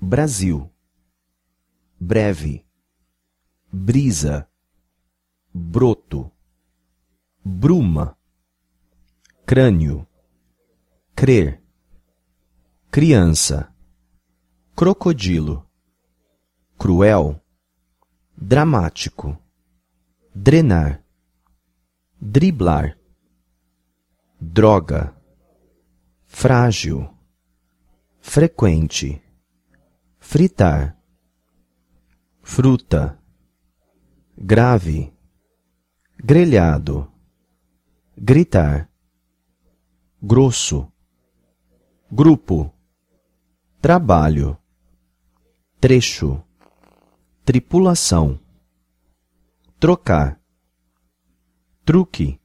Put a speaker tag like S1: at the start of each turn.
S1: Brasil, breve, brisa, broto, bruma, crânio, crer, criança, crocodilo, cruel, dramático, drenar, driblar, droga, frágil, frequente, fritar, fruta, grave, grelhado, gritar, grosso, grupo, trabalho, trecho, tripulação, trocar, truque,